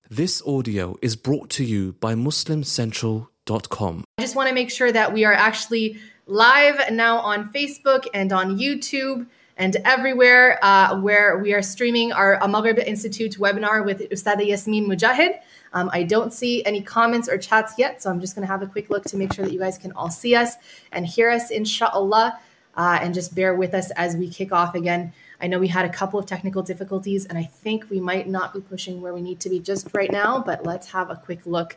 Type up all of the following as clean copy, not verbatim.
This audio is brought to you by MuslimCentral.com. I just want to make sure that we are actually live now on Facebook and on YouTube and everywhere where we are streaming our Al-Maghrib Institute webinar with Ustada Yasmin Mujahid. I don't see any comments or chats yet, so I'm just going to have a quick look to make sure that you guys can all see us and hear us, inshallah, and just bear with us as we kick off again. I know we had a couple of technical difficulties, and I think we might not be pushing where we need to be just right now, but let's have a quick look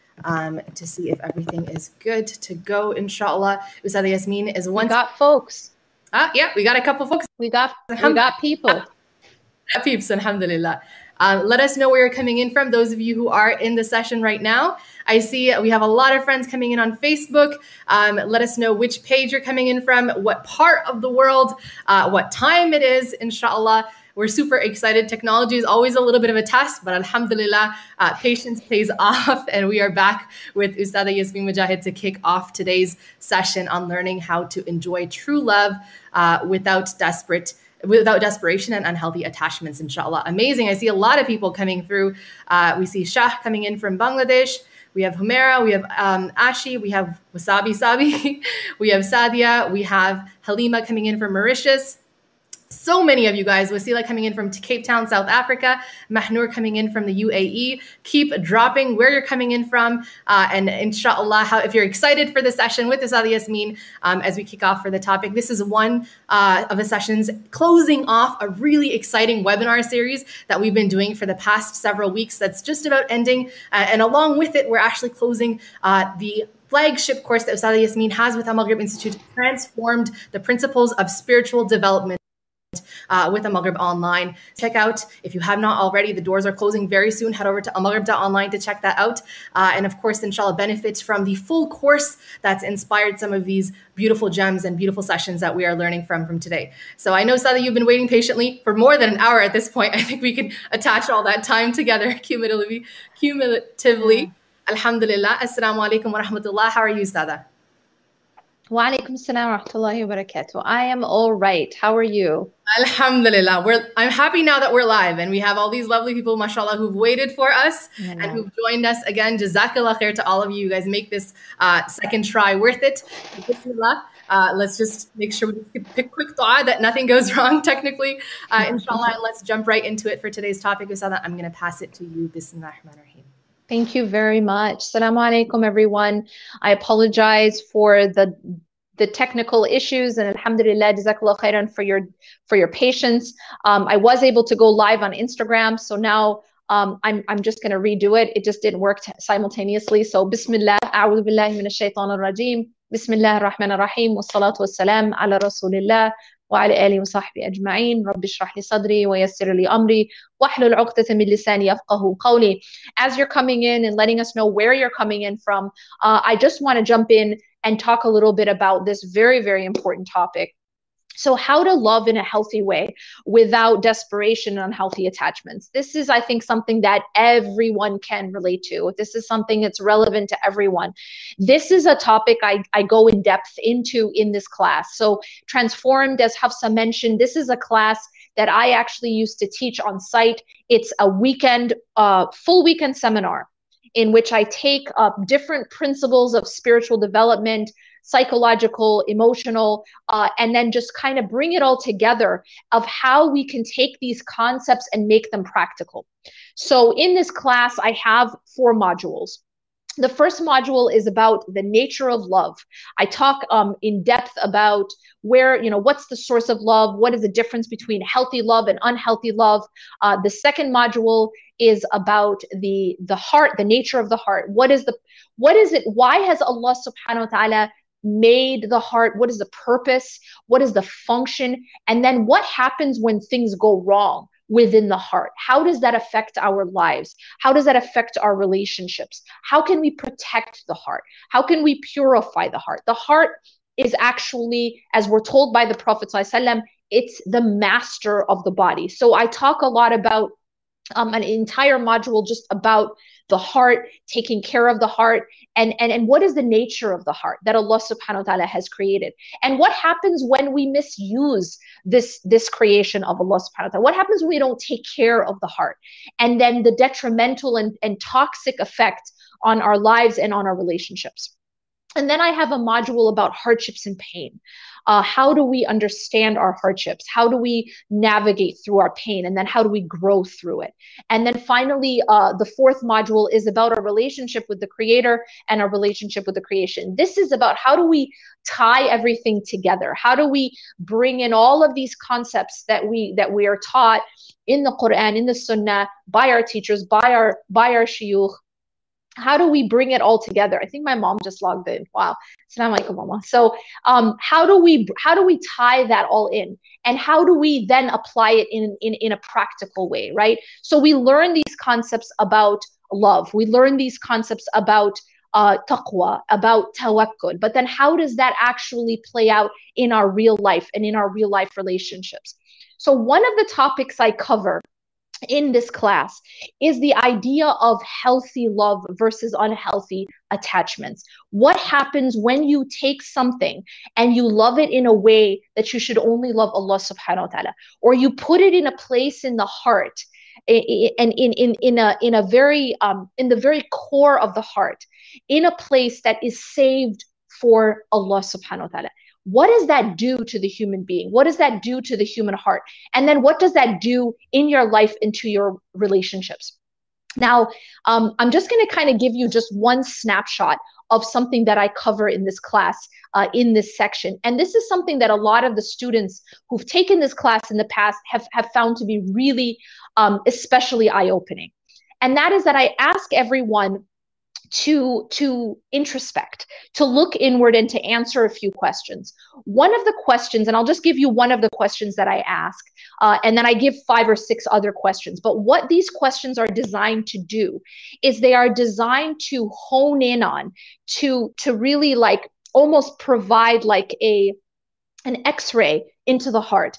to see if everything is good to go, inshallah. Ustada Yasmin is one. We got folks. Yeah, we got a couple folks. We got people. Peeps, alhamdulillah. Let us know where you're coming in from, those of you who are in the session right now. I see we have a lot of friends coming in on Facebook. Let us know which page you're coming in from, what part of the world, what time it is, inshallah. We're super excited. Technology is always a little bit of a test, but alhamdulillah, patience pays off. And we are back with Ustada Yasmin Mujahid to kick off today's session on learning how to enjoy true love without desperation and unhealthy attachments, inshallah. Amazing. I see a lot of people coming through. We see Shah coming in from Bangladesh. We have Humaira, we have Ashi, we have Wasabi Sabi, we have Sadia, we have Halima coming in from Mauritius. So many of you guys. Wasila coming in from Cape Town, South Africa. Mahnur coming in from the UAE. Keep dropping where you're coming in from. And inshallah, if you're excited for the session with Ustada Yasmin as we kick off for the topic. This is one of the sessions closing off a really exciting webinar series that we've been doing for the past several weeks that's just about ending. And along with it, we're actually closing the flagship course that Ustada Yasmin has with Al-Maghrib Institute, Transformed the Principles of Spiritual Development. With Al-Maghrib Online. Check out, if you have not already, the doors are closing very soon. Head over to almaghrib.online to check that out. And of course, inshallah, benefit from the full course that's inspired some of these beautiful gems and beautiful sessions that we are learning from today. So I know, Sada, you've been waiting patiently for more than an hour at this point. I think we could attach all that time together cumulatively. Alhamdulillah. Assalamu alaikum wa rahmatullah. How are you, Sada? Wa alaikum assalam wa rahmatullahi wa barakatuh. I am all right. How are you? Alhamdulillah. I'm happy now that we're live and we have all these lovely people, mashallah, who've waited for us and who've joined us again. Jazakallah khair to all of you. You guys make this second try worth it. Bismillah. Let's just make sure we pick quick dua that nothing goes wrong technically. Inshallah, and let's jump right into it for today's topic. Ustada, I'm going to pass it to you. Bismillah ar-Rahman ar-Rahim. Thank you very much. Assalamu alaikum, everyone. I apologize for the technical issues, and alhamdulillah, jazakallah khairan for your patience. I was able to go live on Instagram, so now I'm just going to redo it. It just didn't work simultaneously. So Bismillah, a'udhu billahi minash shaitanir rajim. Bismillah ar-Rahman ar-Rahim. Wassalatu wassalam ala rasulillah. وعلى آله وصحبه أجمعين رب اشرح لي صدري ويسر لي أمري واحلل عقدة من لساني يفقهوا قولي. As you're coming in and letting us know where you're coming in from, I just want to jump in and talk a little bit about this very, very important topic. So how to love in a healthy way without desperation and unhealthy attachments. This is, I think, something that everyone can relate to. This is something that's relevant to everyone. This is a topic I go in depth into in this class. So Transformed, as Hafsa mentioned, this is a class that I actually used to teach on site. It's a weekend, full weekend seminar in which I take up different principles of spiritual development, psychological, emotional, and then just kind of bring it all together of how we can take these concepts and make them practical. So in this class, I have 4 modules. The first module is about the nature of love. I talk in depth about what's the source of love? What is the difference between healthy love and unhealthy love? The second module is about the heart, the nature of the heart. What is it? Why has Allah subhanahu wa ta'ala made the heart? What is the purpose? What is the function? And then what happens when things go wrong within the heart? How does that affect our lives? How does that affect our relationships? How can we protect the heart? How can we purify the heart? The heart is actually, as we're told by the Prophet ﷺ, it's the master of the body. So I talk a lot about an entire module just about the heart, taking care of the heart, and what is the nature of the heart that Allah subhanahu wa ta'ala has created. And what happens when we misuse this creation of Allah subhanahu wa ta'ala? What happens when we don't take care of the heart? And then the detrimental and toxic effect on our lives and on our relationships. And then I have a module about hardships and pain. How do we understand our hardships? How do we navigate through our pain? And then how do we grow through it? And then finally, the fourth module is about our relationship with the Creator and our relationship with the creation. This is about how do we tie everything together? How do we bring in all of these concepts that we are taught in the Quran, in the Sunnah, by our teachers, by our shuyukh? How do we bring it all together? I think my mom just logged in. Wow. Assalamu alaikum, mama. So how do we tie that all in? And how do we then apply it in a practical way, right? So we learn these concepts about love. We learn these concepts about taqwa, about tawakkul. But then how does that actually play out in our real life and in our real life relationships? So one of the topics I cover in this class is the idea of healthy love versus unhealthy attachments. What happens when you take something and you love it in a way that you should only love Allah subhanahu wa ta'ala, or you put it in a place in the heart and in the very core of the heart, in a place that is saved for Allah subhanahu wa ta'ala. What does that do to the human being? What does that do to the human heart? And then what does that do in your life and to your relationships? Now, I'm just going to kind of give you just one snapshot of something that I cover in this class, in this section. And this is something that a lot of the students who've taken this class in the past have found to be really especially eye-opening. And that is that I ask everyone to introspect, to look inward and to answer a few questions. One of the questions, and I'll just give you one of the questions that I ask, and then I give 5 or 6 other questions. But what these questions are designed to do is they are designed to hone in on, to really like almost provide like an X-ray into the heart,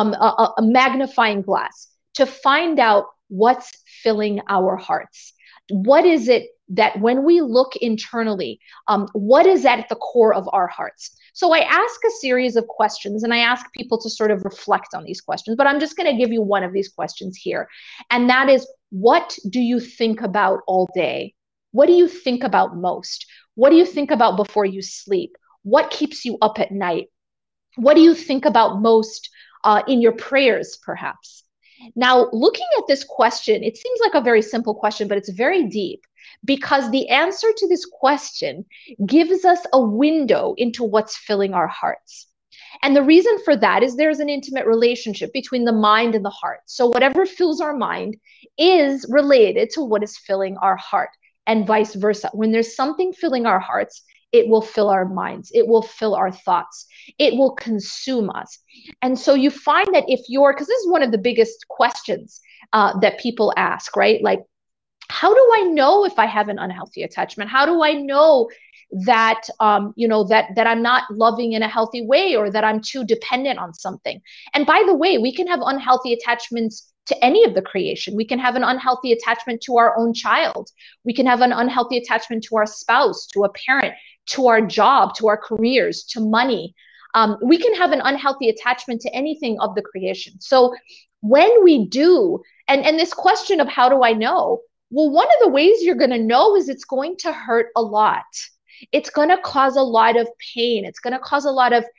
a magnifying glass, to find out what's filling our hearts. What is it that when we look internally, what is at the core of our hearts? So I ask a series of questions and I ask people to sort of reflect on these questions, but I'm just going to give you one of these questions here. And that is, what do you think about all day? What do you think about most? What do you think about before you sleep? What keeps you up at night? What do you think about most in your prayers, perhaps? Now, looking at this question, it seems like a very simple question, but it's very deep, because the answer to this question gives us a window into what's filling our hearts. And the reason for that is there's an intimate relationship between the mind and the heart. So whatever fills our mind is related to what is filling our heart, and vice versa. When there's something filling our hearts, it will fill our minds. It will fill our thoughts. It will consume us. And so you find that if you're, because this is one of the biggest questions that people ask, right? Like, how do I know if I have an unhealthy attachment? How do I know that, that I'm not loving in a healthy way, or that I'm too dependent on something? And by the way, we can have unhealthy attachments to any of the creation. We can have an unhealthy attachment to our own child. We can have an unhealthy attachment to our spouse, to a parent, to our job, to our careers, to money. We can have an unhealthy attachment to anything of the creation. So when we do, and this question of how do I know? Well, one of the ways you're going to know is it's going to hurt a lot. It's going to cause a lot of pain. It's going to cause a lot of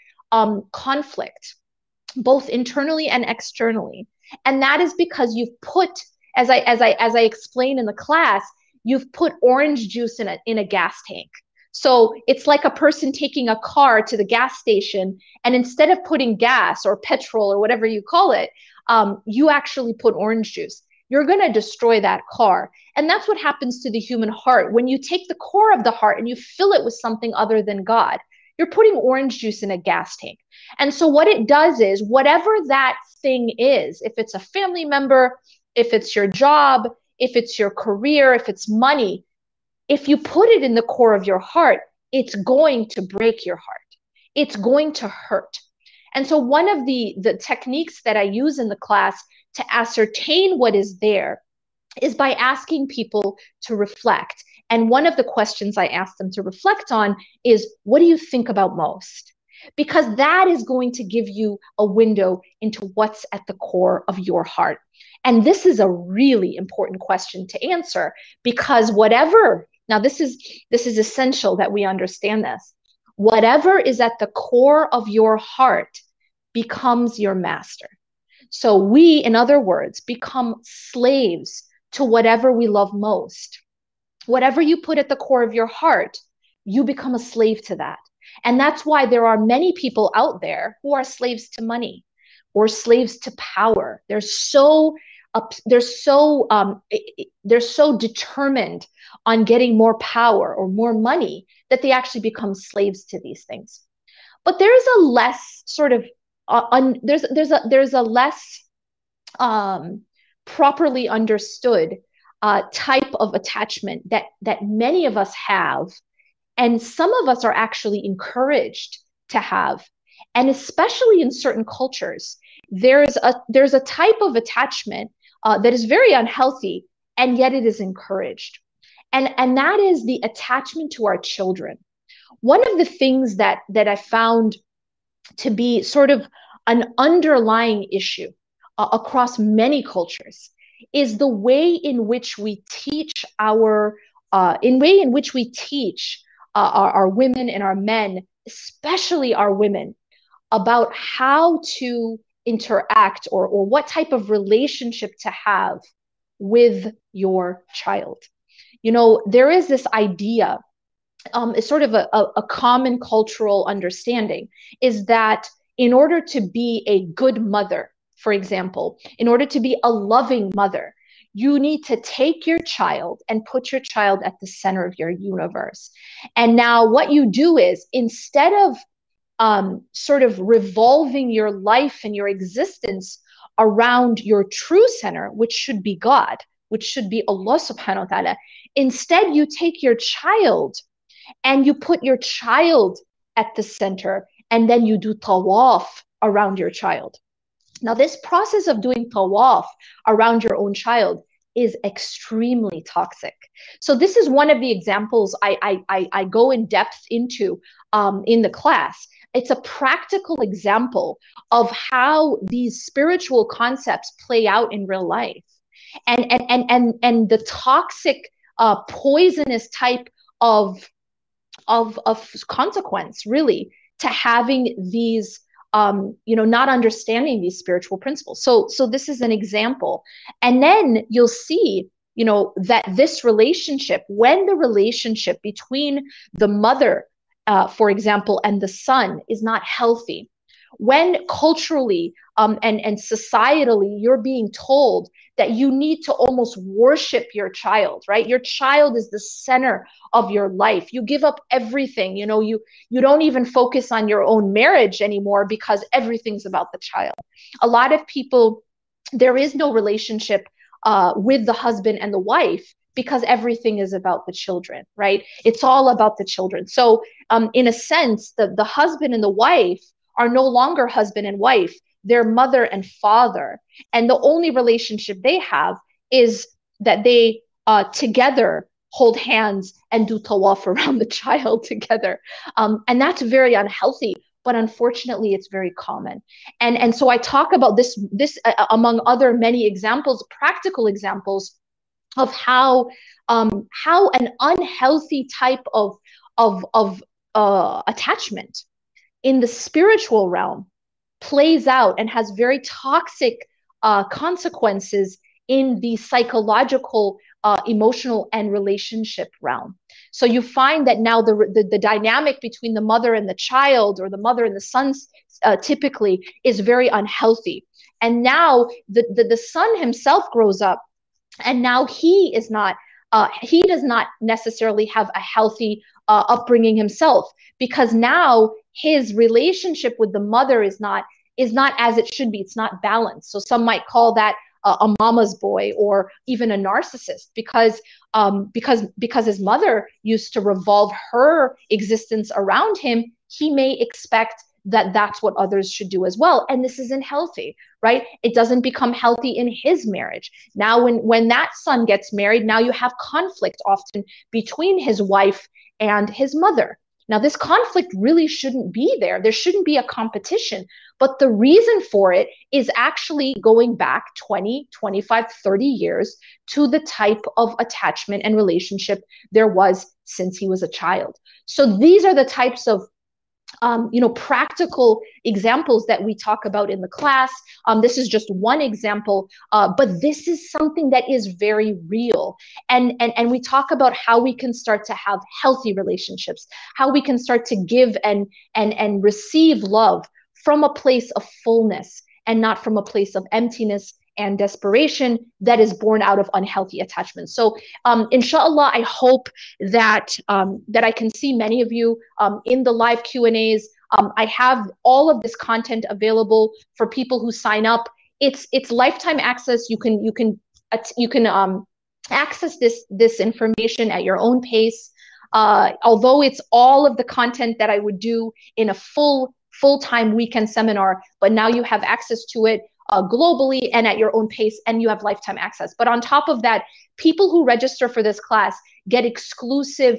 conflict, both internally and externally. And that is because you've put, as I explained in the class, you've put orange juice in a gas tank. So it's like a person taking a car to the gas station, and instead of putting gas or petrol or whatever you call it, you actually put orange juice. You're going to destroy that car. And that's what happens to the human heart. When you take the core of the heart and you fill it with something other than God, you're putting orange juice in a gas tank. And so what it does is, whatever that thing is, if it's a family member, if it's your job, if it's your career, if it's money, if you put it in the core of your heart, it's going to break your heart. It's going to hurt. And so one of the techniques that I use in the class to ascertain what is there is by asking people to reflect. And one of the questions I asked them to reflect on is, what do you think about most? Because that is going to give you a window into what's at the core of your heart. And this is a really important question to answer, because whatever, now this is essential that we understand this. Whatever is at the core of your heart becomes your master. So we, in other words, become slaves to whatever we love most. Whatever you put at the core of your heart, you become a slave to that. And that's why there are many people out there who are slaves to money or slaves to power. They're so determined on getting more power or more money that they actually become slaves to these things. But there is a less sort of there's a less properly understood type of attachment that many of us have, and some of us are actually encouraged to have. And especially in certain cultures, there's a type of attachment that is very unhealthy, and yet it is encouraged. And that is the attachment to our children. One of the things that I found to be sort of an underlying issue across many cultures is the way in which we teach our women and our men, especially our women, about how to interact or what type of relationship to have with your child. You know, there is this idea, it's sort of a common cultural understanding, is that in order to be a good mother, for example, in order to be a loving mother, you need to take your child and put your child at the center of your universe. And now what you do is, instead of sort of revolving your life and your existence around your true center, which should be God, which should be Allah subhanahu wa ta'ala, instead you take your child and you put your child at the center, and then you do tawaf around your child. Now, this process of doing tawaf around your own child is extremely toxic. So this is one of the examples I go in depth into in the class. It's a practical example of how these spiritual concepts play out in real life, and the toxic, poisonous type of consequence, really, to having these not understanding these spiritual principles. So this is an example. And then you'll see, that this relationship, when the relationship between the mother, for example, and the son is not healthy, when culturally and societally you're being told that you need to almost worship your child, right? Your child is the center of your life. You give up everything. You don't even focus on your own marriage anymore because everything's about the child. A lot of people, there is no relationship with the husband and the wife because everything is about the children, right? It's all about the children. So in a sense, the husband and the wife are no longer husband and wife. They're mother and father. And the only relationship they have is that they together hold hands and do tawaf around the child together. And that's very unhealthy, but unfortunately it's very common. And so I talk about this among other many examples, practical examples of how an unhealthy type of attachment in the spiritual realm plays out and has very toxic consequences in the psychological, emotional, and relationship realm. So you find that now the dynamic between the mother and the child, or the mother and the son, typically is very unhealthy. And now the son himself grows up, and now he does not necessarily have a healthy upbringing himself, because now his relationship with the mother is not as it should be. It's not balanced. So some might call that a mama's boy, or even a narcissist, because his mother used to revolve her existence around him. He may expect that that's what others should do as well. And this isn't healthy, right? It doesn't become healthy in his marriage. Now, when that son gets married, now you have conflict often between his wife and his mother. Now, this conflict really shouldn't be there. There shouldn't be a competition. But the reason for it is actually going back 20, 25, 30 years to the type of attachment and relationship there was since he was a child. So these are the types of practical examples that we talk about in the class. This is just one example, but this is something that is very real. And we talk about how we can start to have healthy relationships, how we can start to give and receive love from a place of fullness and not from a place of emptiness and desperation that is born out of unhealthy attachment. So inshallah, I hope that I can see many of you in the live Q&As. I have all of this content available for people who sign up. It's lifetime access. You can access this information at your own pace. Although it's all of the content that I would do in a full-time weekend seminar, but now you have access to it globally and at your own pace, and you have lifetime access. But on top of that, people who register for this class get exclusive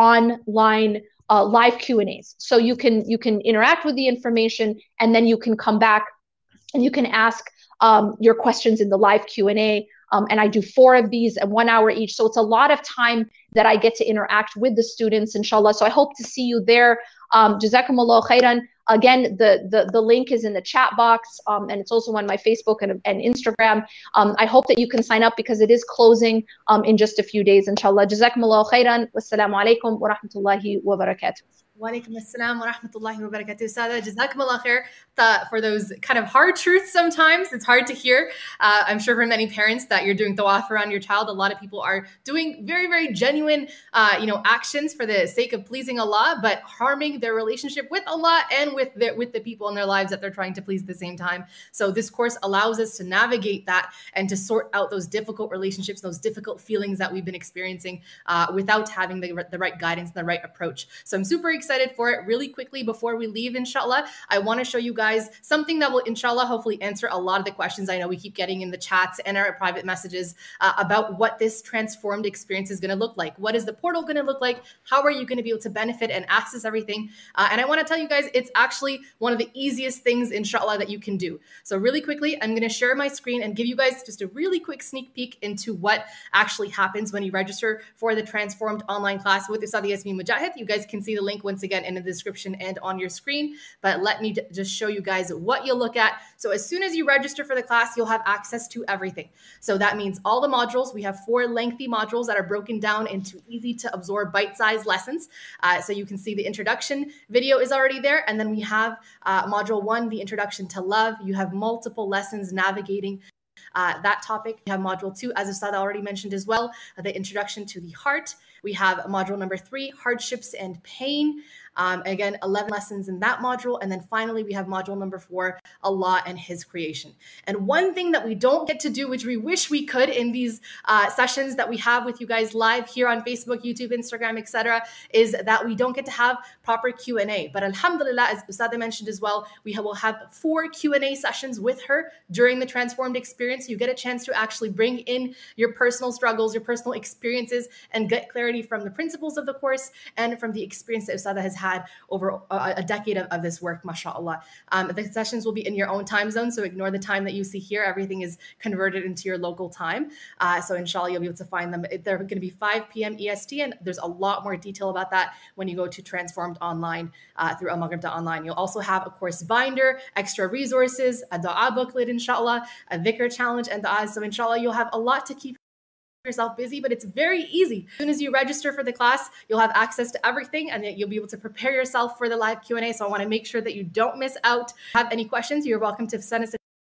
online live Q&As. So you can interact with the information, and then you can come back and you can ask your questions in the live Q&A. And I do 4 of these at 1 hour each. So it's a lot of time that I get to interact with the students, inshallah. So I hope to see you there. Jazakumullah khairan. Again, the link is in the chat box, and it's also on my Facebook and Instagram. I hope that you can sign up because it is closing in just a few days, inshallah. Jazakumullah khairan. Wassalamu alaikum wa rahmatullahi wa barakatuh. Wa alaikum assalam wa rahmatullahi wa barakatuh. Sada, jazakumullah khair for those kind of hard truths sometimes. It's hard to hear. I'm sure for many parents that you're doing tawaf around your child. A lot of people are doing very, very genuine, actions for the sake of pleasing Allah, but harming their relationship with Allah and with the people in their lives that they're trying to please at the same time. So this course allows us to navigate that and to sort out those difficult relationships, those difficult feelings that we've been experiencing without having the right guidance and the right approach. So I'm super excited for it. Really quickly before we leave, inshallah, I want to show you guys something that will, inshallah, hopefully answer a lot of the questions I know we keep getting in the chats and our private messages about what this transformed experience is going to look like. What is the portal going to look like? How are you going to be able to benefit and access everything? And I want to tell you guys, it's actually one of the easiest things, inshallah, that you can do. So really quickly, I'm going to share my screen and give you guys just a really quick sneak peek into what actually happens when you register for the transformed online class with Ustadha Yasmeen Mujahid. You guys can see the link once again in the description and on your screen, but let me just show you guys what you'll look at. So as soon as you register for the class, you'll have access to everything. So that means all the modules. We have 4 lengthy modules that are broken down into easy to absorb bite-sized lessons. So you can see the introduction video is already there. And then we have module 1, the introduction to love. You have multiple lessons navigating that topic. We have module 2, as Ustadha already mentioned as well, the introduction to the heart. We have module number 3, hardships and pain. Again, 11 lessons in that module. And then finally, we have module number 4, Allah and His creation. And one thing that we don't get to do, which we wish we could in these sessions that we have with you guys live here on Facebook, YouTube, Instagram, etc., is that we don't get to have proper Q&A. But alhamdulillah, as Ustadha mentioned as well, we will have 4 Q&A sessions with her during the transformed experience. You get a chance to actually bring in your personal struggles, your personal experiences, and get clarity from the principles of the course and from the experience that Ustadha has had over a decade of this work, mashallah. The sessions will be in your own time zone, so ignore the time that you see here. Everything is converted into your local time. So inshallah, you'll be able to find them. They're going to be 5 p.m. EST, and there's a lot more detail about that when you go to Transformed Online through almaghrib.online. You'll also have a course binder, extra resources, a dua booklet, inshallah, a dhikr challenge, and du'as. So inshallah, you'll have a lot to keep yourself busy, but it's very easy. As soon as you register for the class, you'll have access to everything, and you'll be able to prepare yourself for the live Q&A. So I want to make sure that you don't miss out. Have any questions, you're welcome to send us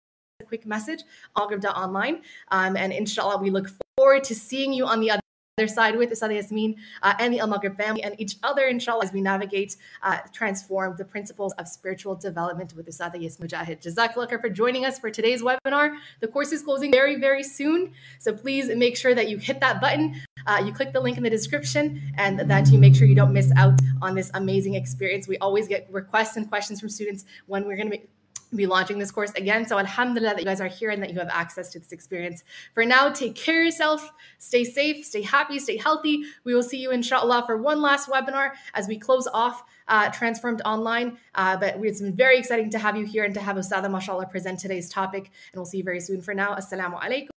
a quick message on almaghrib.online. And inshallah, we look forward to seeing you on the other side with Ustadha Yasmeen and the Al Maghrib family and each other, inshallah, as we navigate, transform the principles of spiritual development with Ustadha Yasmeen Mujahid. Jazakallah khair for joining us for today's webinar. The course is closing very, very soon, so please make sure that you hit that button you click the link in the description and that you make sure you don't miss out on this amazing experience. We always get requests and questions from students when we're going to be launching this course again. So alhamdulillah that you guys are here and that you have access to this experience. For now, take care of yourself, stay safe, stay happy, stay healthy. We will see you inshallah for one last webinar as we close off Transformed Online. But it's been very exciting to have you here and to have Ustada mashallah present today's topic. And we'll see you very soon. For now, assalamu alaikum.